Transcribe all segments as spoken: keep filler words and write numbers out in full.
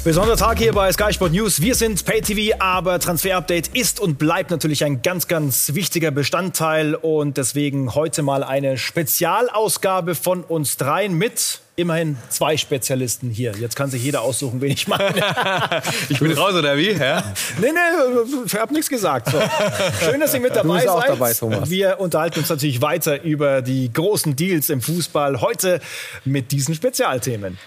Besonderer Tag hier bei Sky Sport News. Wir sind Pay-T V, aber Transfer-Update ist und bleibt natürlich ein ganz, ganz wichtiger Bestandteil. Und deswegen heute mal eine Spezialausgabe von uns dreien mit immerhin zwei Spezialisten hier. Jetzt kann sich jeder aussuchen, wen ich meine. Ich bin raus, oder wie? Ja? Nee, nee, ich habe nichts gesagt. So. Schön, dass ihr mit dabei seid. Auch seid. dabei, Thomas. Wir unterhalten uns natürlich weiter über die großen Deals im Fußball. Heute mit diesen Spezialthemen.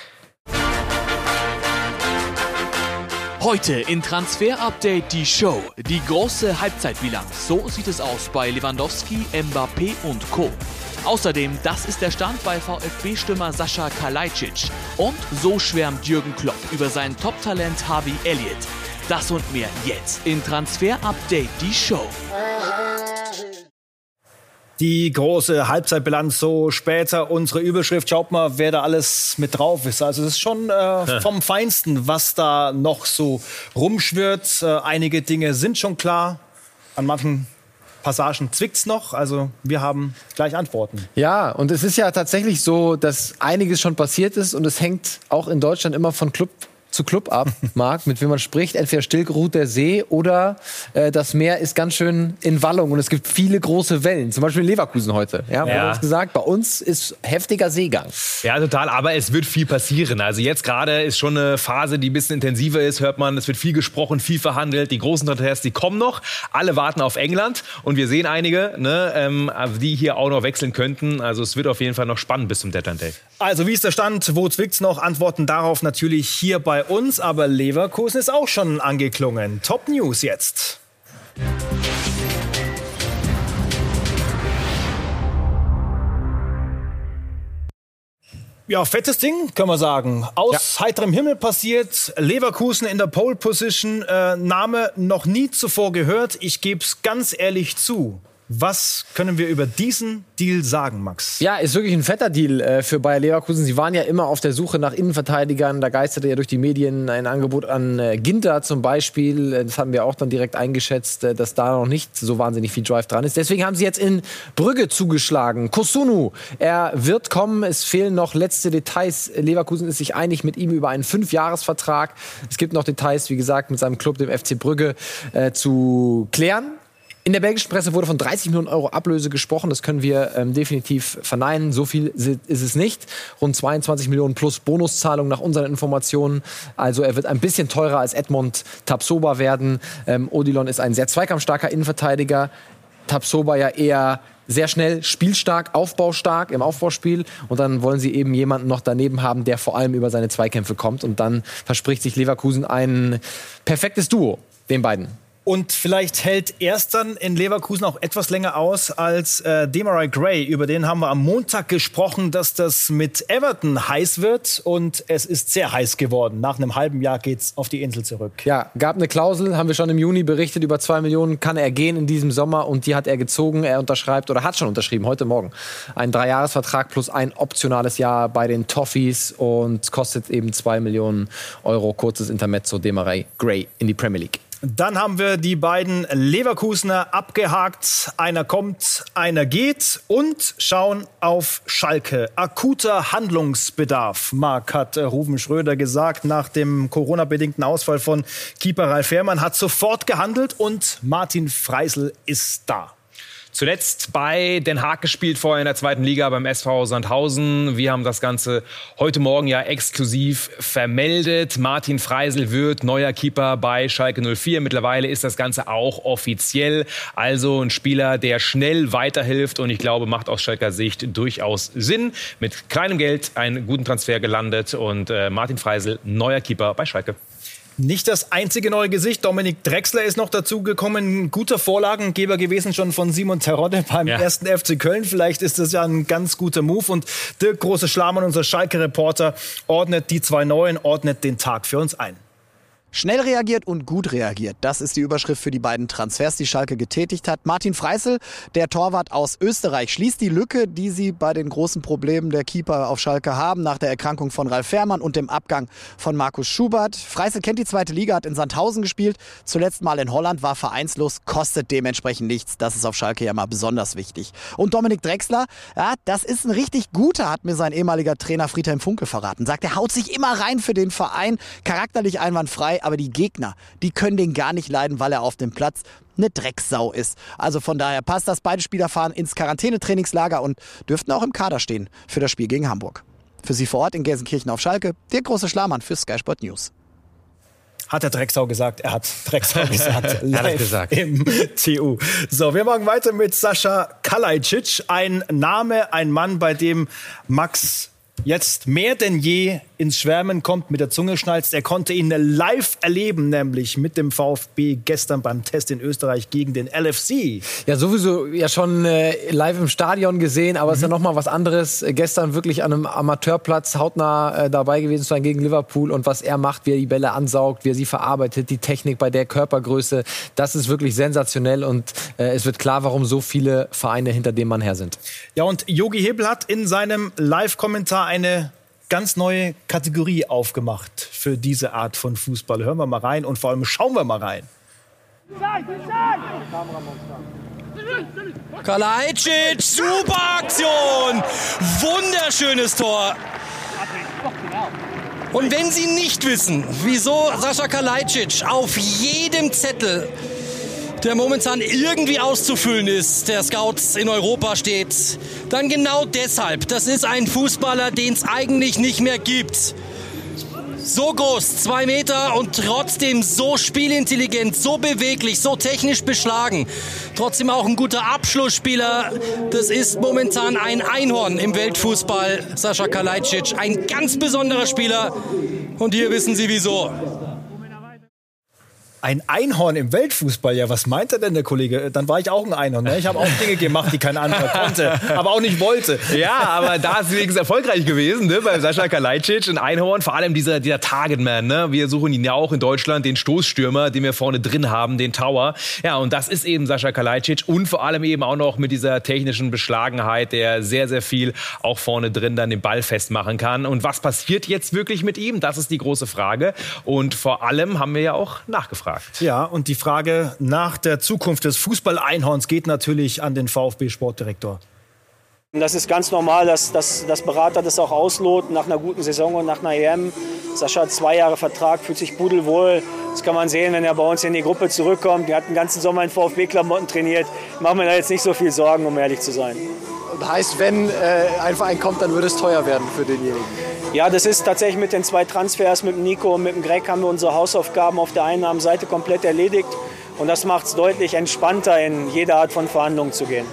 Heute in Transfer Update die Show. Die große Halbzeitbilanz. So sieht es aus bei Lewandowski, Mbappé und Co. Außerdem, das ist der Stand bei VfB-Stürmer Sascha Kalajdzic. Und so schwärmt Jürgen Klopp über sein Top-Talent Harvey Elliott. Das und mehr jetzt in Transfer Update die Show. Die große Halbzeitbilanz, so später unsere Überschrift. Schaut mal, wer da alles mit drauf ist. Also es ist schon äh, vom Feinsten, was da noch so rumschwirrt. Äh, einige Dinge sind schon klar. An manchen Passagen zwickt's noch. Also wir haben gleich Antworten. Ja, und es ist ja tatsächlich so, dass einiges schon passiert ist. Und es hängt auch in Deutschland immer von Club zu Club ab, Marc, mit wem man spricht. Entweder still ruht der See oder äh, das Meer ist ganz schön in Wallung und es gibt viele große Wellen. Zum Beispiel in Leverkusen heute. Ja, ja. Uns gesagt, bei uns ist heftiger Seegang. Ja, total. Aber es wird viel passieren. Also jetzt gerade ist schon eine Phase, die ein bisschen intensiver ist. Hört man, es wird viel gesprochen, viel verhandelt. Die großen Transfers, die kommen noch. Alle warten auf England und wir sehen einige, ne, ähm, die hier auch noch wechseln könnten. Also es wird auf jeden Fall noch spannend bis zum Deadline Day. Also wie ist der Stand? Wo zwickt's noch? Antworten darauf natürlich hier bei uns, aber Leverkusen ist auch schon angeklungen. Top News jetzt. Ja, fettes Ding, können wir sagen. Aus ja. heiterem Himmel passiert. Leverkusen in der Pole Position. Äh, Name noch nie zuvor gehört. Ich gebe es ganz ehrlich zu. Was können wir über diesen Deal sagen, Max? Ja, ist wirklich ein fetter Deal äh, für Bayer Leverkusen. Sie waren ja immer auf der Suche nach Innenverteidigern. Da geisterte ja durch die Medien ein Angebot an äh, Ginter zum Beispiel. Das haben wir auch dann direkt eingeschätzt, äh, dass da noch nicht so wahnsinnig viel Drive dran ist. Deswegen haben sie jetzt in Brügge zugeschlagen. Kosunu, er wird kommen. Es fehlen noch letzte Details. Leverkusen ist sich einig mit ihm über einen Fünfjahresvertrag. Es gibt noch Details, wie gesagt, mit seinem Club, dem F C Brügge, äh, zu klären. In der belgischen Presse wurde von dreißig Millionen Euro Ablöse gesprochen. Das können wir ähm, definitiv verneinen. So viel ist es nicht. Rund zweiundzwanzig Millionen plus Bonuszahlung nach unseren Informationen. Also er wird ein bisschen teurer als Edmond Tapsoba werden. Ähm, Odilon ist ein sehr zweikampfstarker Innenverteidiger. Tapsoba ja eher sehr schnell, spielstark, aufbaustark im Aufbauspiel. Und dann wollen sie eben jemanden noch daneben haben, der vor allem über seine Zweikämpfe kommt. Und dann verspricht sich Leverkusen ein perfektes Duo, den beiden. Und vielleicht hält erst dann in Leverkusen auch etwas länger aus als äh, Demarai Gray. Über den haben wir am Montag gesprochen, dass das mit Everton heiß wird. Und es ist sehr heiß geworden. Nach einem halben Jahr geht's auf die Insel zurück. Ja, gab eine Klausel, haben wir schon im Juni berichtet, über zwei Millionen kann er gehen in diesem Sommer. Und die hat er gezogen. Er unterschreibt oder hat schon unterschrieben, heute Morgen. Ein Dreijahresvertrag plus ein optionales Jahr bei den Toffees. Und kostet eben zwei Millionen Euro. Kurzes Intermezzo, Demarai Gray in die Premier League. Dann haben wir die beiden Leverkusener abgehakt. Einer kommt, einer geht und schauen auf Schalke. Akuter Handlungsbedarf, Marc, hat Ruven Schröder gesagt. Nach dem Corona-bedingten Ausfall von Keeper Ralf Fährmann hat sofort gehandelt und Martin Freisl ist da. Zuletzt bei Den Haag gespielt, vorher in der zweiten Liga beim S V Sandhausen. Wir haben das Ganze heute Morgen ja exklusiv vermeldet. Martin Freisl wird neuer Keeper bei Schalke null vier. Mittlerweile ist das Ganze auch offiziell. Also ein Spieler, der schnell weiterhilft und ich glaube, macht aus Schalker Sicht durchaus Sinn. Mit kleinem Geld einen guten Transfer gelandet und äh, Martin Freisl, neuer Keeper bei Schalke. Nicht das einzige neue Gesicht. Dominik Drexler ist noch dazugekommen. Guter Vorlagengeber gewesen schon von Simon Terodde beim ja. ersten F C Köln. Vielleicht ist das ja ein ganz guter Move. Und Dirk Große-Schlamann, unser Schalke-Reporter, ordnet die zwei Neuen, ordnet den Tag für uns ein. Schnell reagiert und gut reagiert. Das ist die Überschrift für die beiden Transfers, die Schalke getätigt hat. Martin Freisel, der Torwart aus Österreich, schließt die Lücke, die sie bei den großen Problemen der Keeper auf Schalke haben, nach der Erkrankung von Ralf Fährmann und dem Abgang von Markus Schubert. Freisel kennt die zweite Liga, hat in Sandhausen gespielt, zuletzt mal in Holland, war vereinslos, kostet dementsprechend nichts. Das ist auf Schalke ja mal besonders wichtig. Und Dominik Drexler, ja, das ist ein richtig guter, hat mir sein ehemaliger Trainer Friedhelm Funkel verraten. Sagt, er haut sich immer rein für den Verein, charakterlich einwandfrei, aber die Gegner, die können den gar nicht leiden, weil er auf dem Platz eine Drecksau ist. Also von daher passt das. Beide Spieler fahren ins Quarantänetrainingslager und dürften auch im Kader stehen für das Spiel gegen Hamburg. Für Sie vor Ort in Gelsenkirchen auf Schalke, der große Schlamann für Sky Sport News. Hat der Drecksau gesagt, er hat Drecksau gesagt. Er hat gesagt. Im T U. So, wir machen weiter mit Sascha Kalajdzic. Ein Name, ein Mann, bei dem Max jetzt mehr denn je ins Schwärmen kommt, mit der Zunge schnalzt. Er konnte ihn live erleben, nämlich mit dem VfB gestern beim Test in Österreich gegen den L F C. Ja, sowieso ja schon äh, live im Stadion gesehen, aber es mhm. ist ja noch mal was anderes. Äh, gestern wirklich an einem Amateurplatz hautnah äh, dabei gewesen zu sein gegen Liverpool und was er macht, wie er die Bälle ansaugt, wie er sie verarbeitet, die Technik bei der Körpergröße, das ist wirklich sensationell und äh, es wird klar, warum so viele Vereine hinter dem Mann her sind. Ja, und Jogi Hebel hat in seinem Live-Kommentar eine ganz neue Kategorie aufgemacht für diese Art von Fußball. Hören wir mal rein und vor allem schauen wir mal rein. Kalajdzic, super Aktion, wunderschönes Tor. Und wenn Sie nicht wissen, wieso Sascha Kalajdzic auf jedem Zettel, der momentan irgendwie auszufüllen ist, der Scouts in Europa steht, dann genau deshalb. Das ist ein Fußballer, den es eigentlich nicht mehr gibt. So groß, zwei Meter und trotzdem so spielintelligent, so beweglich, so technisch beschlagen. Trotzdem auch ein guter Abschlussspieler. Das ist momentan ein Einhorn im Weltfußball, Sascha Kalajdzic. Ein ganz besonderer Spieler. Und hier wissen Sie wieso. Ein Einhorn im Weltfußball, ja, was meint er denn, der Kollege? Dann war ich auch ein Einhorn, ne? Ich habe auch Dinge gemacht, die kein anderer konnte, aber auch nicht wollte. Ja, aber da ist wenigstens erfolgreich gewesen, ne? Bei Sascha Kalajdzic, ein Einhorn, vor allem dieser, dieser Targetman, ne? Wir suchen ihn ja auch in Deutschland, den Stoßstürmer, den wir vorne drin haben, den Tower. Ja, und das ist eben Sascha Kalajdzic und vor allem eben auch noch mit dieser technischen Beschlagenheit, der sehr, sehr viel auch vorne drin dann den Ball festmachen kann. Und was passiert jetzt wirklich mit ihm? Das ist die große Frage. Und vor allem haben wir ja auch nachgefragt. Ja, und die Frage nach der Zukunft des Fußball-Einhorns geht natürlich an den VfB-Sportdirektor. Das ist ganz normal, dass, dass, dass Berater das auch ausloten nach einer guten Saison und nach einer E M. Sascha hat zwei Jahre Vertrag, fühlt sich pudelwohl. Das kann man sehen, wenn er bei uns in die Gruppe zurückkommt. Er hat den ganzen Sommer in VfB-Klamotten trainiert. Ich mache mir da jetzt nicht so viel Sorgen, um ehrlich zu sein. Und heißt, wenn äh, ein Verein kommt, dann würde es teuer werden für denjenigen? Ja, das ist tatsächlich mit den zwei Transfers, mit dem Nico und mit dem Greg, haben wir unsere Hausaufgaben auf der Einnahmenseite komplett erledigt. Und das macht es deutlich entspannter, in jede Art von Verhandlungen zu gehen.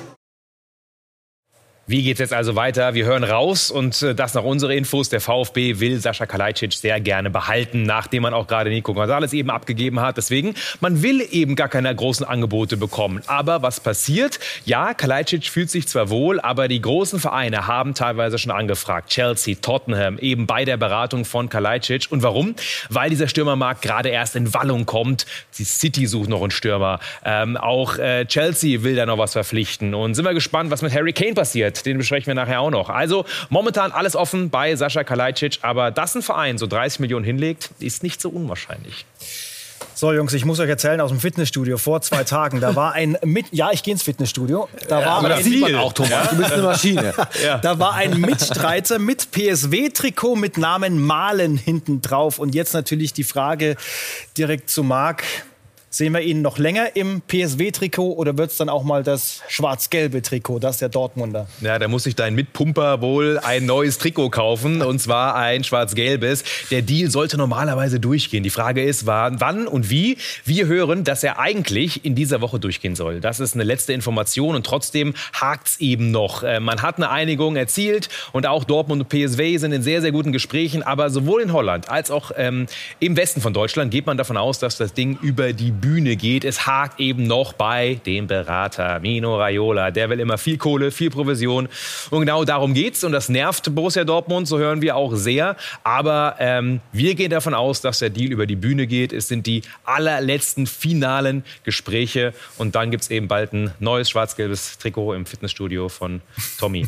Wie geht's jetzt also weiter? Wir hören raus und das nach unseren Infos. Der VfB will Sascha Kalajdzic sehr gerne behalten, nachdem man auch gerade Nico Gonzalez eben abgegeben hat. Deswegen, man will eben gar keine großen Angebote bekommen. Aber was passiert? Ja, Kalajdzic fühlt sich zwar wohl, aber die großen Vereine haben teilweise schon angefragt. Chelsea, Tottenham, eben bei der Beratung von Kalajdzic. Und warum? Weil dieser Stürmermarkt gerade erst in Wallung kommt. Die City sucht noch einen Stürmer. Ähm, auch äh, Chelsea will da noch was verpflichten. Und sind wir gespannt, was mit Harry Kane passiert. Den besprechen wir nachher auch noch. Also momentan alles offen bei Sascha Kalajdzic, aber dass ein Verein so dreißig Millionen hinlegt, ist nicht so unwahrscheinlich. So, Jungs, ich muss euch erzählen, aus dem Fitnessstudio vor zwei Tagen, da war ein mit ja, ich gehe ins Fitnessstudio. Da ja, war aber das ein, sieht man auch, Thomas. Ja? Du bist eine Maschine. Ja. Da war ein Mitstreiter mit P S W-Trikot mit Namen Malen hinten drauf. Und jetzt natürlich die Frage direkt zu Marc. Sehen wir ihn noch länger im P S W-Trikot oder wird es dann auch mal das schwarz-gelbe Trikot, das der Dortmunder? Ja, da muss sich dein Mitpumper wohl ein neues Trikot kaufen, und zwar ein schwarz-gelbes. Der Deal sollte normalerweise durchgehen. Die Frage ist, wann und wie. Wir hören, dass er eigentlich in dieser Woche durchgehen soll. Das ist eine letzte Information und trotzdem hakt's eben noch. Man hat eine Einigung erzielt und auch Dortmund und P S V sind in sehr, sehr guten Gesprächen. Aber sowohl in Holland als auch ähm, im Westen von Deutschland geht man davon aus, dass das Ding über die Bühne geht. Es hakt eben noch bei dem Berater Mino Raiola. Der will immer viel Kohle, viel Provision. Und genau darum geht's. Und das nervt Borussia Dortmund, so hören wir auch sehr. Aber ähm, wir gehen davon aus, dass der Deal über die Bühne geht. Es sind die allerletzten finalen Gespräche. Und dann gibt's eben bald ein neues schwarz-gelbes Trikot im Fitnessstudio von Tommy.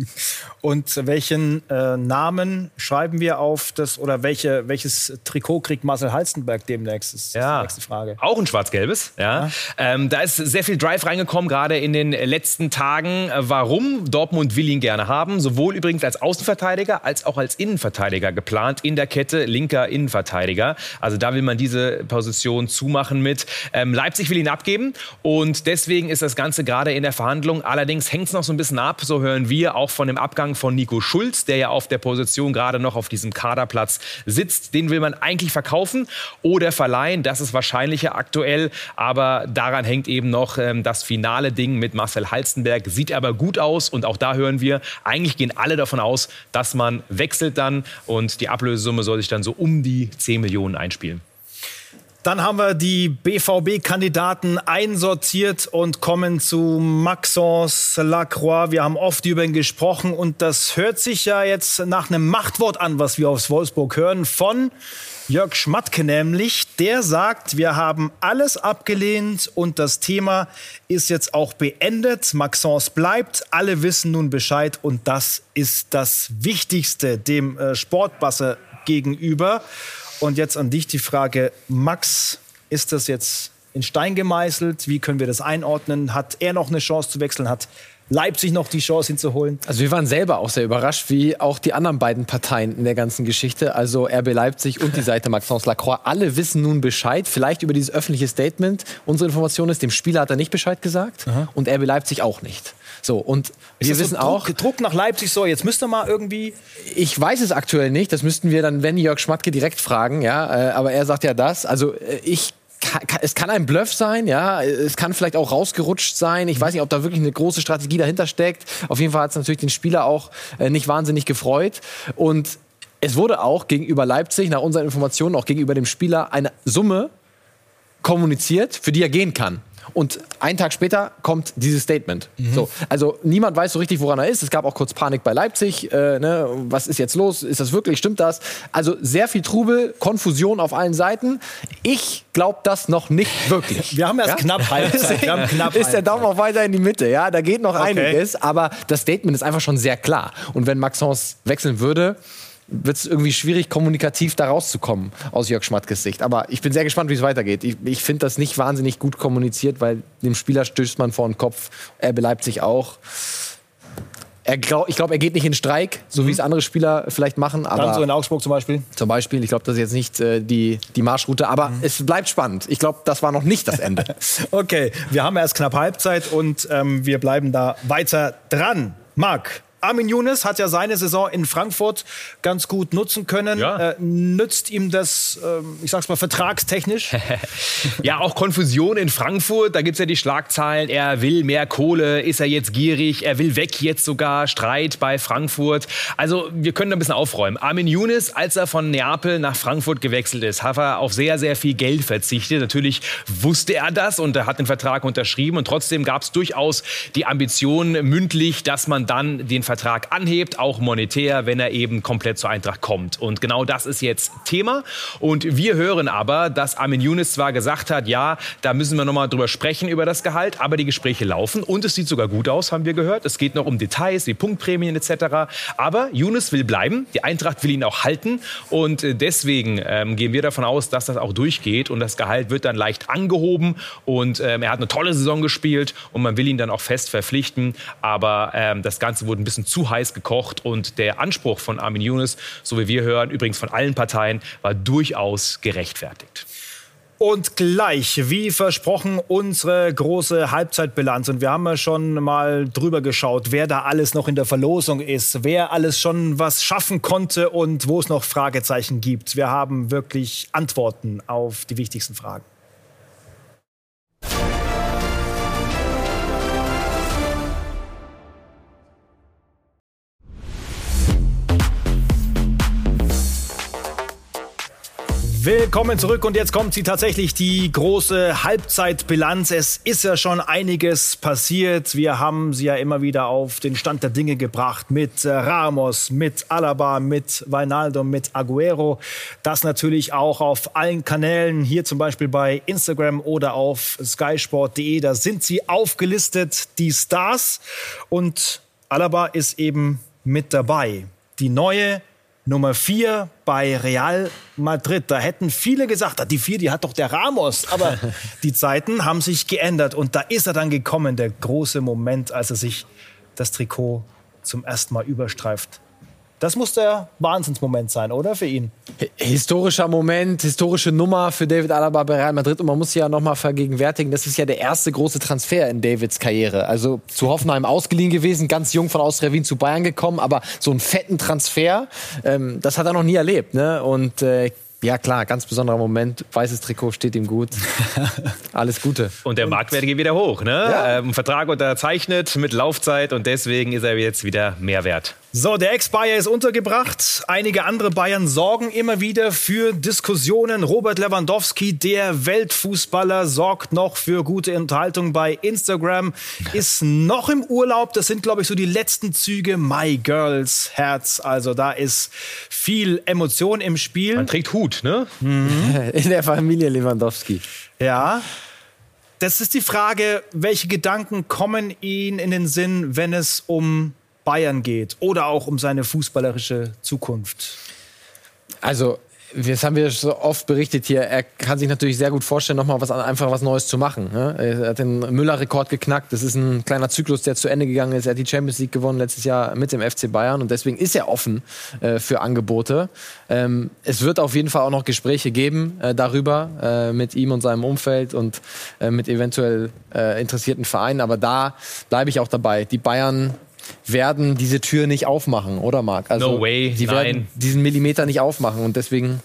Und welchen äh, Namen schreiben wir auf das, oder welche, welches Trikot kriegt Marcel Halstenberg demnächst? Das ist ja, die nächste Frage. Auch ein schwarz-gelbes. Ja. Ja. Ähm, da ist sehr viel Drive reingekommen, gerade in den letzten Tagen. Warum? Dortmund will ihn gerne haben. Sowohl übrigens als Außenverteidiger als auch als Innenverteidiger geplant in der Kette, linker Innenverteidiger. Also da will man diese Position zumachen mit. Ähm, Leipzig will ihn abgeben und deswegen ist das Ganze gerade in der Verhandlung. Allerdings hängt es noch so ein bisschen ab, so hören wir, auch von dem Abgang von Nico Schulz, der ja auf der Position gerade noch auf diesem Kaderplatz sitzt. Den will man eigentlich verkaufen oder verleihen. Das ist wahrscheinlicher aktuell, aber daran hängt eben noch ähm, das finale Ding mit Marcel Halstenberg. Sieht aber gut aus und auch da hören wir, eigentlich gehen alle davon aus, dass man wechselt dann und die Ablösesumme soll sich dann so um die zehn Millionen einspielen. Dann haben wir die B V B-Kandidaten einsortiert und kommen zu Maxence Lacroix. Wir haben oft über ihn gesprochen und das hört sich ja jetzt nach einem Machtwort an, was wir aus Wolfsburg hören, von Jörg Schmatke nämlich. Der sagt, wir haben alles abgelehnt und das Thema ist jetzt auch beendet. Maxence bleibt, alle wissen nun Bescheid und das ist das Wichtigste dem äh, Sportbasse gegenüber. Und jetzt an dich die Frage, Max, ist das jetzt in Stein gemeißelt? Wie können wir das einordnen? Hat er noch eine Chance zu wechseln? Hat Leipzig noch die Chance, ihn zu holen? Also wir waren selber auch sehr überrascht, wie auch die anderen beiden Parteien in der ganzen Geschichte, also R B Leipzig und die Seite Maxence Lacroix. Alle wissen nun Bescheid, vielleicht über dieses öffentliche Statement. Unsere Information ist, dem Spieler hat er nicht Bescheid gesagt. Aha. Und R B Leipzig auch nicht. So, und wir ist wissen so auch... Druck, Druck nach Leipzig, so, jetzt müsst ihr mal irgendwie... Ich weiß es aktuell nicht, das müssten wir dann, wenn Jörg Schmatke direkt fragen, ja, aber er sagt ja das. Also ich... Es kann ein Bluff sein, ja. Es kann vielleicht auch rausgerutscht sein. Ich weiß nicht, ob da wirklich eine große Strategie dahinter steckt. Auf jeden Fall hat es natürlich den Spieler auch äh, nicht wahnsinnig gefreut. Und es wurde auch gegenüber Leipzig, nach unseren Informationen, auch gegenüber dem Spieler eine Summe kommuniziert, für die er gehen kann. Und einen Tag später kommt dieses Statement. Mhm. So, also niemand weiß so richtig, woran er ist. Es gab auch kurz Panik bei Leipzig. Äh, ne? Was ist jetzt los? Ist das wirklich? Stimmt das? Also sehr viel Trubel, Konfusion auf allen Seiten. Ich glaube das noch nicht wirklich. Wir haben erst ja? knapp Halbzeit. Wir haben knapp ist der Daumen auch weiter in die Mitte. Ja, da geht noch okay. einiges. Aber das Statement ist einfach schon sehr klar. Und wenn Maxence wechseln würde, wird es irgendwie schwierig, kommunikativ da rauszukommen aus Jörg Schmatkes Sicht. Aber ich bin sehr gespannt, wie es weitergeht. Ich, ich finde das nicht wahnsinnig gut kommuniziert, weil dem Spieler stößt man vor den Kopf. Er beleibt sich auch. Er glaub, ich glaube, er geht nicht in Streik, so mhm. wie es andere Spieler vielleicht machen. Aber dann so in Augsburg zum Beispiel? Zum Beispiel. Ich glaube, das ist jetzt nicht äh, die, die Marschroute. Aber mhm. es bleibt spannend. Ich glaube, das war noch nicht das Ende. Okay, wir haben erst knapp Halbzeit und ähm, wir bleiben da weiter dran. Marc, Armin Younes hat ja seine Saison in Frankfurt ganz gut nutzen können. Ja. Äh, nützt ihm das, äh, ich sag's mal, vertragstechnisch? Ja, auch Konfusion in Frankfurt. Da gibt's ja die Schlagzeilen. Er will mehr Kohle. Ist er jetzt gierig? Er will weg jetzt sogar. Streit bei Frankfurt. Also wir können da ein bisschen aufräumen. Armin Younes, als er von Neapel nach Frankfurt gewechselt ist, hat er auf sehr, sehr viel Geld verzichtet. Natürlich wusste er das und er hat den Vertrag unterschrieben. Und trotzdem gab's durchaus die Ambition mündlich, dass man dann den Vertrag anhebt, auch monetär, wenn er eben komplett zur Eintracht kommt. Und genau das ist jetzt Thema. Und wir hören aber, dass Armin Younes zwar gesagt hat, ja, da müssen wir noch mal drüber sprechen, über das Gehalt, aber die Gespräche laufen und es sieht sogar gut aus, haben wir gehört. Es geht noch um Details, wie Punktprämien et cetera. Aber Younes will bleiben, die Eintracht will ihn auch halten und deswegen ähm, gehen wir davon aus, dass das auch durchgeht und das Gehalt wird dann leicht angehoben und ähm, er hat eine tolle Saison gespielt und man will ihn dann auch fest verpflichten, aber ähm, das Ganze wurde ein bisschen zu heiß gekocht und der Anspruch von Armin Younes, so wie wir hören, übrigens von allen Parteien, war durchaus gerechtfertigt. Und gleich, wie versprochen, unsere große Halbzeitbilanz. Und wir haben ja schon mal drüber geschaut, wer da alles noch in der Verlosung ist, wer alles schon was schaffen konnte und wo es noch Fragezeichen gibt. Wir haben wirklich Antworten auf die wichtigsten Fragen. Willkommen zurück und jetzt kommt sie tatsächlich, die große Halbzeitbilanz. Es ist ja schon einiges passiert. Wir haben sie ja immer wieder auf den Stand der Dinge gebracht mit Ramos, mit Alaba, mit Wijnaldum, mit Aguero. Das natürlich auch auf allen Kanälen, hier zum Beispiel bei Instagram oder auf sky sport punkt de. Da sind sie aufgelistet, die Stars. Und Alaba ist eben mit dabei. Die neue Nummer vier bei Real Madrid. Da hätten viele gesagt, die vier, die hat doch der Ramos. Aber die Zeiten haben sich geändert. Und da ist er dann gekommen, der große Moment, als er sich das Trikot zum ersten Mal überstreift. Das muss der Wahnsinnsmoment sein, oder, für ihn? Historischer Moment, historische Nummer für David Alaba bei Real Madrid. Und man muss ja noch mal vergegenwärtigen, das ist ja der erste große Transfer in Davids Karriere. Also zu Hoffenheim ausgeliehen gewesen, ganz jung von Austria Wien zu Bayern gekommen. Aber so einen fetten Transfer, ähm, das hat er noch nie erlebt. Ne? Und äh, ja klar, ganz besonderer Moment. Weißes Trikot steht ihm gut. Alles Gute. Und der Marktwert geht wieder hoch. Ne? Ja. Ähm, Vertrag unterzeichnet mit Laufzeit und deswegen ist er jetzt wieder mehr wert. So, der Ex-Bayer ist untergebracht. Einige andere Bayern sorgen immer wieder für Diskussionen. Robert Lewandowski, der Weltfußballer, sorgt noch für gute Unterhaltung bei Instagram. Ist noch im Urlaub. Das sind, glaube ich, so die letzten Züge. My Girls Herz. Also da ist viel Emotion im Spiel. Man trägt Hut, ne? Mhm. In der Familie Lewandowski. Ja. Das ist die Frage, welche Gedanken kommen Ihnen in den Sinn, wenn es um Bayern geht oder auch um seine fußballerische Zukunft? Also, das haben wir so oft berichtet hier. Er kann sich natürlich sehr gut vorstellen, nochmal was, einfach was Neues zu machen. Er hat den Müller-Rekord geknackt. Das ist ein kleiner Zyklus, der zu Ende gegangen ist. Er hat die Champions League gewonnen letztes Jahr mit dem F C Bayern und deswegen ist er offen äh, für Angebote. Ähm, es wird auf jeden Fall auch noch Gespräche geben äh, darüber äh, mit ihm und seinem Umfeld und äh, mit eventuell äh, interessierten Vereinen. Aber da bleibe ich auch dabei. Die Bayern werden diese Tür nicht aufmachen, oder Marc? Also, no way, die werden nein. diesen Millimeter nicht aufmachen und deswegen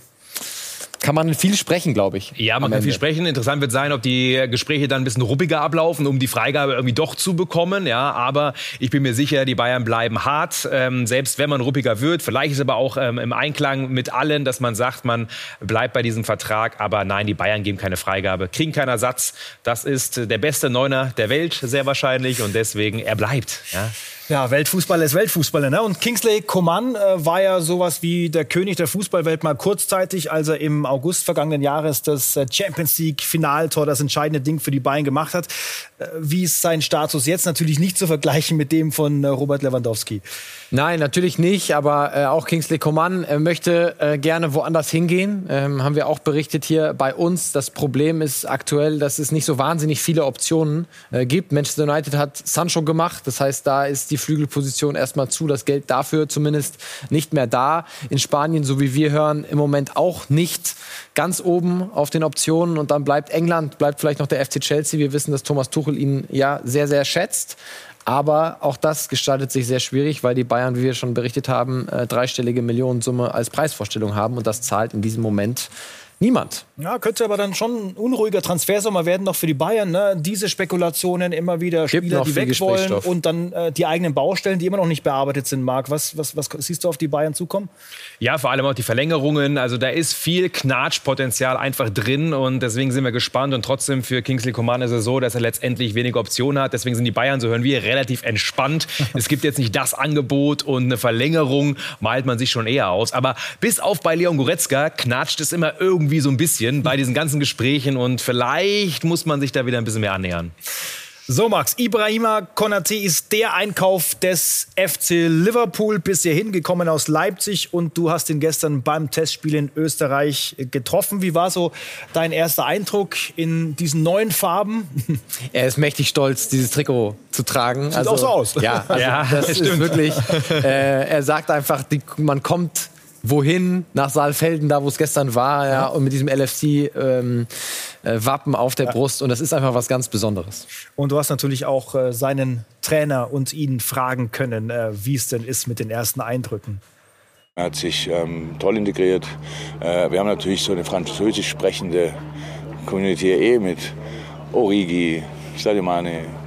kann man viel sprechen, glaube ich. Ja, man kann Ende. viel sprechen. Interessant wird sein, ob die Gespräche dann ein bisschen ruppiger ablaufen, um die Freigabe irgendwie doch zu bekommen. Ja, aber ich bin mir sicher, die Bayern bleiben hart, ähm, selbst wenn man ruppiger wird. Vielleicht ist aber auch ähm, im Einklang mit allen, dass man sagt, man bleibt bei diesem Vertrag. Aber nein, die Bayern geben keine Freigabe, kriegen keinen Ersatz. Das ist der beste Neuner der Welt, sehr wahrscheinlich. Und deswegen, er bleibt. Ja. Ja, Weltfußballer ist Weltfußballer, ne? Und Kingsley Coman äh, war ja sowas wie der König der Fußballwelt mal kurzzeitig, als er im August vergangenen Jahres das äh, Champions League Finaltor, das entscheidende Ding für die Bayern gemacht hat. Äh, wie ist sein Status jetzt? Natürlich nicht zu vergleichen mit dem von äh, Robert Lewandowski. Nein, natürlich nicht, aber äh, auch Kingsley Coman äh, möchte äh, gerne woanders hingehen. Ähm, haben wir auch berichtet hier bei uns. Das Problem ist aktuell, dass es nicht so wahnsinnig viele Optionen äh, gibt. Manchester United hat Sancho gemacht, das heißt, da ist die Flügelposition erstmal zu, das Geld dafür zumindest nicht mehr da. In Spanien, so wie wir hören, im Moment auch nicht ganz oben auf den Optionen. Und dann bleibt England, bleibt vielleicht noch der F C Chelsea. Wir wissen, dass Thomas Tuchel ihn ja sehr, sehr schätzt. Aber auch das gestaltet sich sehr schwierig, weil die Bayern, wie wir schon berichtet haben, äh, dreistellige Millionensumme als Preisvorstellung haben. Und das zahlt in diesem Moment niemand. Ja, könnte aber dann schon ein unruhiger Transfersommer werden, noch für die Bayern. Ne? Diese Spekulationen immer wieder, Gibt Spieler, noch die viel weg wollen Gesprächsstoff. und dann äh, die eigenen Baustellen, die immer noch nicht bearbeitet sind. Marc, was, was, was siehst du auf die Bayern zukommen? Ja, vor allem auch die Verlängerungen. Also da ist viel Knatschpotenzial einfach drin und deswegen sind wir gespannt. Und trotzdem für Kingsley Coman ist es so, dass er letztendlich wenige Optionen hat. Deswegen sind die Bayern, so hören wir, relativ entspannt. Es gibt jetzt nicht das Angebot und eine Verlängerung malt man sich schon eher aus. Aber bis auf bei Leon Goretzka knatscht es immer irgendwie so ein bisschen bei diesen ganzen Gesprächen und vielleicht muss man sich da wieder ein bisschen mehr annähern. So, Max, Ibrahima Konaté ist der Einkauf des F C Liverpool bisher hingekommen aus Leipzig und du hast ihn gestern beim Testspiel in Österreich getroffen. Wie war so dein erster Eindruck in diesen neuen Farben? Er ist mächtig stolz, dieses Trikot zu tragen. Sieht auch so aus. Ja, also Ja, das ist stimmt. wirklich, äh, er sagt einfach, die, man kommt wohin? Nach Saalfelden, da wo es gestern war, ja, und mit diesem L F C-Wappen ähm, äh, auf der ja. Brust. Und das ist einfach was ganz Besonderes. Und du hast natürlich auch äh, seinen Trainer und ihn fragen können, äh, wie es denn ist mit den ersten Eindrücken. Er hat sich ähm, toll integriert. Äh, wir haben natürlich so eine französisch sprechende Community eh mit Origi, Sadio Mane,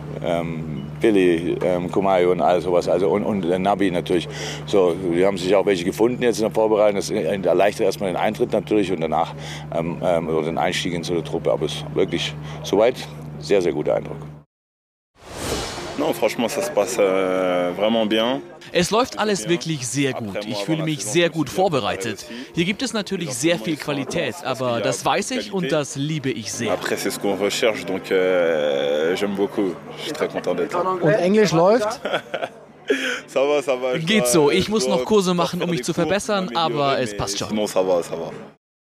ähm, Billy, ähm, Kumayo und all sowas, also und, und äh, Nabi natürlich. So, die haben sich auch welche gefunden jetzt in der Vorbereitung. Das erleichtert erstmal den Eintritt natürlich und danach ähm, ähm, oder den Einstieg in so eine Truppe. Aber es ist wirklich soweit sehr, sehr guter Eindruck. Non, franchement, ça se passe euh, vraiment bien. Es läuft alles wirklich sehr gut. Ich fühle mich sehr gut vorbereitet. Hier gibt es natürlich sehr viel Qualität, aber das weiß ich und das liebe ich sehr. Après, c'est ce qu'on recherche, donc euh, j'aime beaucoup. Je suis très content d'être là. Und Englisch läuft? Ça va, ça va. Geht so. Ich muss noch Kurse machen, um mich zu verbessern, aber es passt schon. Non, ça va, ça va.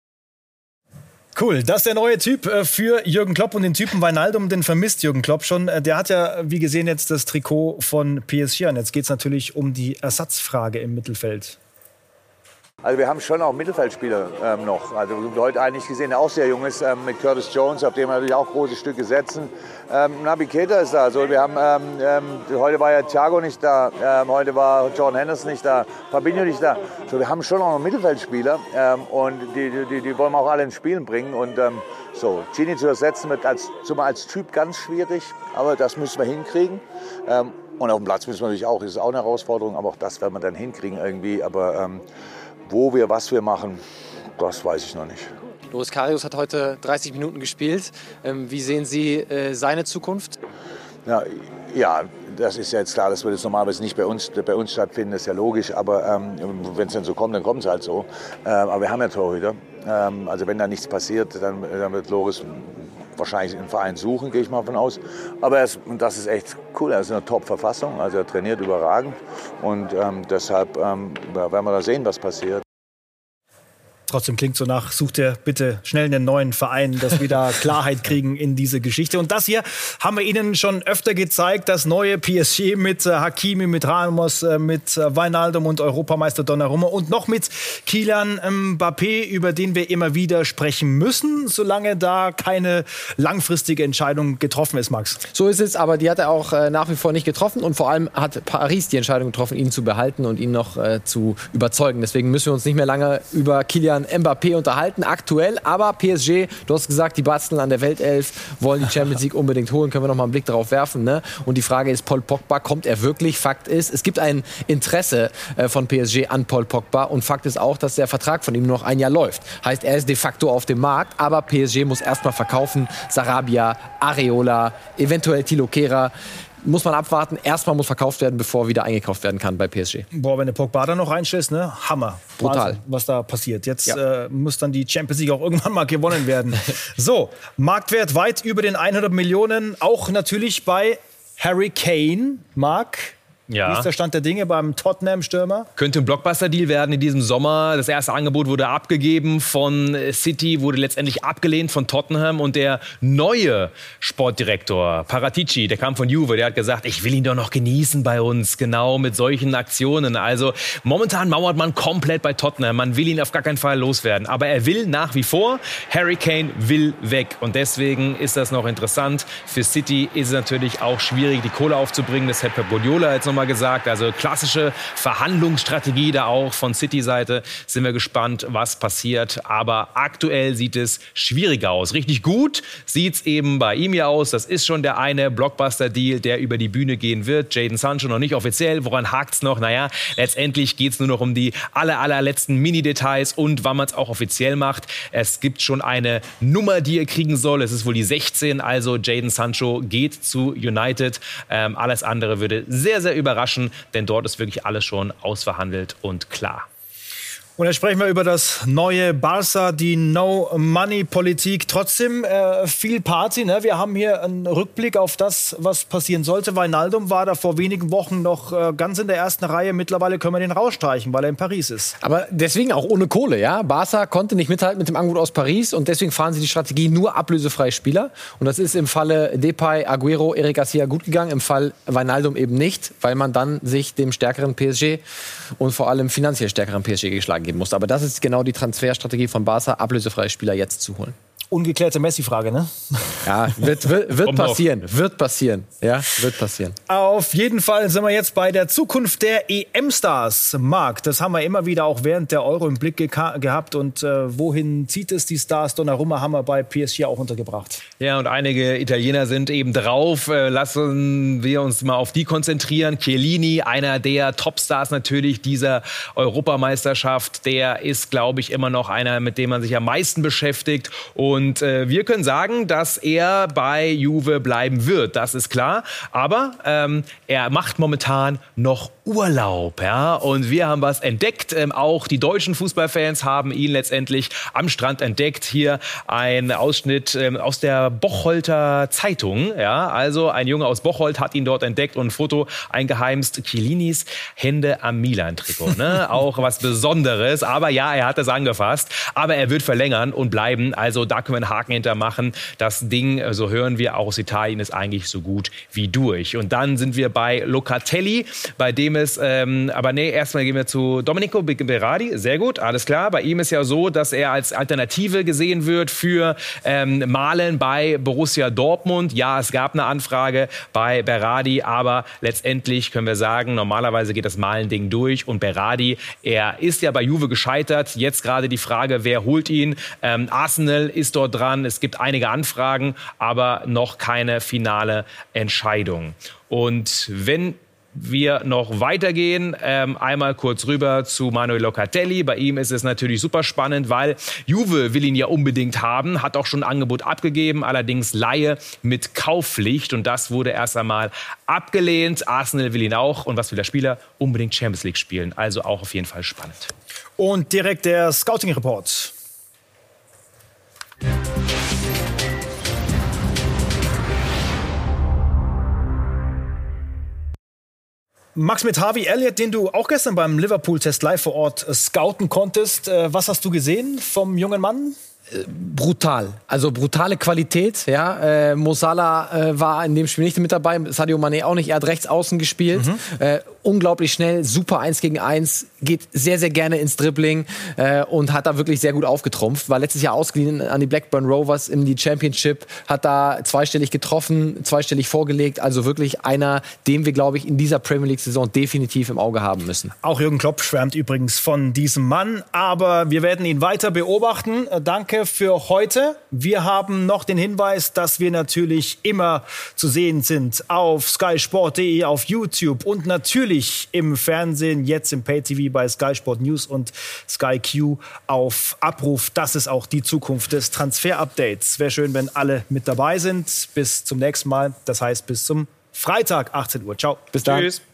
Cool, das ist der neue Typ für Jürgen Klopp und den Typen Wijnaldum, den vermisst Jürgen Klopp schon. Der hat ja, wie gesehen, jetzt das Trikot von P S G an. Jetzt geht es natürlich um die Ersatzfrage im Mittelfeld. Also wir haben schon auch Mittelfeldspieler ähm, noch. Also heute eigentlich gesehen, der auch sehr jung ist, ähm, mit Curtis Jones, auf dem wir natürlich auch große Stücke setzen. Ähm, Naby Keita ist da. Also wir haben, ähm, ähm, heute war ja Thiago nicht da, ähm, heute war Jordan Henderson nicht da, Fabinho nicht da. So, wir haben schon auch noch Mittelfeldspieler ähm, und die, die, die wollen wir auch alle ins Spielen bringen. Und ähm, so, Gini zu ersetzen wird als, zumal als Typ ganz schwierig, aber das müssen wir hinkriegen. Ähm, und auf dem Platz müssen wir natürlich auch, das ist auch eine Herausforderung, aber auch das werden wir dann hinkriegen irgendwie. Aber ähm, wo wir, was wir machen, das weiß ich noch nicht. Loris Karius hat heute dreißig Minuten gespielt. Ähm, wie sehen Sie äh, seine Zukunft? Ja, ja, das ist ja jetzt klar, das wird jetzt normalerweise nicht bei uns, bei uns stattfinden, das ist ja logisch. Aber ähm, wenn es dann so kommt, dann kommt es halt so. Ähm, aber wir haben ja Torhüter. Ähm, also wenn da nichts passiert, dann, dann wird Loris wahrscheinlich einen Verein suchen, gehe ich mal davon aus. Aber er ist, und das ist echt cool, er ist in einer Top-Verfassung, also er trainiert überragend. Und ähm, deshalb ähm, werden wir da sehen, was passiert. Trotzdem klingt so nach, sucht er bitte schnell einen neuen Verein, dass wir da Klarheit kriegen in diese Geschichte. Und das hier haben wir Ihnen schon öfter gezeigt, das neue P S G mit äh, Hakimi, mit Ramos, äh, mit äh, Wijnaldum und Europameister Donnarumma und noch mit Kylian Mbappé, über den wir immer wieder sprechen müssen, solange da keine langfristige Entscheidung getroffen ist, Max. So ist es, aber die hat er auch äh, nach wie vor nicht getroffen und vor allem hat Paris die Entscheidung getroffen, ihn zu behalten und ihn noch äh, zu überzeugen. Deswegen müssen wir uns nicht mehr lange über Kylian Mbappé unterhalten, aktuell, aber P S G, du hast gesagt, die basteln an der Weltelf, wollen die Champions League unbedingt holen, können wir noch mal einen Blick darauf werfen, ne? Und die Frage ist, Paul Pogba, kommt er wirklich? Fakt ist, es gibt ein Interesse äh, von P S G an Paul Pogba und Fakt ist auch, dass der Vertrag von ihm noch ein Jahr läuft. Heißt, er ist de facto auf dem Markt, aber P S G muss erstmal verkaufen, Sarabia, Areola, eventuell Thilo Kehrer. Muss man abwarten. Erstmal muss verkauft werden, bevor wieder eingekauft werden kann bei P S G. Boah, wenn der Pogba da noch reinstellst, ne? Hammer. Brutal. Wahnsinn, was da passiert. Jetzt Ja. äh, muss dann die Champions League auch irgendwann mal gewonnen werden. So, Marktwert weit über den hundert Millionen. Auch natürlich bei Harry Kane. Marc, Ja. wie ist der Stand der Dinge beim Tottenham-Stürmer? Könnte ein Blockbuster-Deal werden in diesem Sommer. Das erste Angebot wurde abgegeben von City, wurde letztendlich abgelehnt von Tottenham. Und der neue Sportdirektor, Paratici, der kam von Juve, der hat gesagt, ich will ihn doch noch genießen bei uns, genau mit solchen Aktionen. Also momentan mauert man komplett bei Tottenham. Man will ihn auf gar keinen Fall loswerden. Aber er will nach wie vor. Harry Kane will weg. Und deswegen ist das noch interessant. Für City ist es natürlich auch schwierig, die Kohle aufzubringen. Das hat Pep Guardiola jetzt nochmal gesagt. Also klassische Verhandlungsstrategie da auch von City-Seite. Sind wir gespannt, was passiert. Aber aktuell sieht es schwierig aus. Richtig gut sieht es eben bei ihm ja aus. Das ist schon der eine Blockbuster-Deal, der über die Bühne gehen wird. Jadon Sancho noch nicht offiziell. Woran hakt es noch? Naja, letztendlich geht es nur noch um die aller, allerletzten Mini-Details und wann man es auch offiziell macht. Es gibt schon eine Nummer, die er kriegen soll. Es ist wohl die sechzehn. Also Jadon Sancho geht zu United. Ähm, alles andere würde sehr, sehr überraschen, denn dort ist wirklich alles schon ausverhandelt und klar. Und jetzt sprechen wir über das neue Barca, die No-Money-Politik. Trotzdem äh, viel Party. Ne? Wir haben hier einen Rückblick auf das, was passieren sollte. Wijnaldum war da vor wenigen Wochen noch äh, ganz in der ersten Reihe. Mittlerweile können wir den rausstreichen, weil er in Paris ist. Aber deswegen auch ohne Kohle, ja. Barca konnte nicht mithalten mit dem Angebot aus Paris und deswegen fahren sie die Strategie nur ablösefreie Spieler. Und das ist im Falle Depay, Agüero, Eric Garcia gut gegangen, im Fall Wijnaldum eben nicht, weil man dann sich dem stärkeren P S G und vor allem finanziell stärkeren P S G geschlagen geben musste. Aber das ist genau die Transferstrategie von Barca, ablösefreie Spieler jetzt zu holen. Ungeklärte Messi-Frage, ne? Ja, wird, wird, wird passieren. Wird passieren. Ja, wird passieren. Auf jeden Fall sind wir jetzt bei der Zukunft der E M-Stars. Marc, das haben wir immer wieder auch während der Euro im Blick ge- gehabt. Und äh, wohin zieht es die Stars? Donnarumma haben wir bei P S G auch untergebracht. Ja, und einige Italiener sind eben drauf. Äh, lassen wir uns mal auf die konzentrieren. Chiellini, einer der Topstars natürlich dieser Europameisterschaft. Der ist, glaube ich, immer noch einer, mit dem man sich am meisten beschäftigt. Und Und äh, wir können sagen, dass er bei Juve bleiben wird, das ist klar. Aber ähm, er macht momentan noch Urlaub, ja. Und wir haben was entdeckt. Ähm, auch die deutschen Fußballfans haben ihn letztendlich am Strand entdeckt. Hier ein Ausschnitt ähm, aus der Bocholter Zeitung, ja. Also ein Junge aus Bocholt hat ihn dort entdeckt und ein Foto eingeheimst. Chiellinis Hände am Milan-Trikot, ne? Auch was Besonderes. Aber ja, er hat es angefasst. Aber er wird verlängern und bleiben. Also da können wir einen Haken hintermachen. Das Ding, so hören wir auch aus Italien, ist eigentlich so gut wie durch. Und dann sind wir bei Locatelli, bei dem es, ähm, aber nee, erstmal gehen wir zu Domenico Berardi. Sehr gut, alles klar. Bei ihm ist ja so, dass er als Alternative gesehen wird für ähm, Malen bei Borussia Dortmund. Ja, es gab eine Anfrage bei Berardi, aber letztendlich können wir sagen, normalerweise geht das Malen-Ding durch. Und Berardi, er ist ja bei Juve gescheitert. Jetzt gerade die Frage, wer holt ihn? Ähm, Arsenal ist dort dran. Es gibt einige Anfragen, aber noch keine finale Entscheidung. Und wenn wir noch weitergehen, ähm, einmal kurz rüber zu Manuel Locatelli. Bei ihm ist es natürlich super spannend, weil Juve will ihn ja unbedingt haben, hat auch schon ein Angebot abgegeben, allerdings Leihe mit Kaufpflicht und das wurde erst einmal abgelehnt. Arsenal will ihn auch und was will der Spieler? Unbedingt Champions League spielen, also auch auf jeden Fall spannend. Und direkt der Scouting-Report. Max, mit Harvey Elliott, den du auch gestern beim Liverpool-Test live vor Ort äh, scouten konntest, äh, was hast du gesehen vom jungen Mann? Brutal, also brutale Qualität. Ja, äh, Mo Salah äh, war in dem Spiel nicht mit dabei, Sadio Mané auch nicht. Er hat rechts außen gespielt, mhm. äh, unglaublich schnell, super eins gegen eins, geht sehr sehr gerne ins Dribbling äh, und hat da wirklich sehr gut aufgetrumpft. War letztes Jahr ausgeliehen an die Blackburn Rovers in die Championship, hat da zweistellig getroffen, zweistellig vorgelegt. Also wirklich einer, den wir, glaube ich, in dieser Premier League-Saison definitiv im Auge haben müssen. Auch Jürgen Klopp schwärmt übrigens von diesem Mann, aber wir werden ihn weiter beobachten. Danke für heute. Wir haben noch den Hinweis, dass wir natürlich immer zu sehen sind auf sky sport punkt de, auf YouTube und natürlich im Fernsehen, jetzt im Pay-T V bei Sky Sport News und Sky Q auf Abruf. Das ist auch die Zukunft des Transfer-Updates. Wäre schön, wenn alle mit dabei sind. Bis zum nächsten Mal. Das heißt, bis zum Freitag, achtzehn Uhr. Ciao. Bis dann. Tschüss.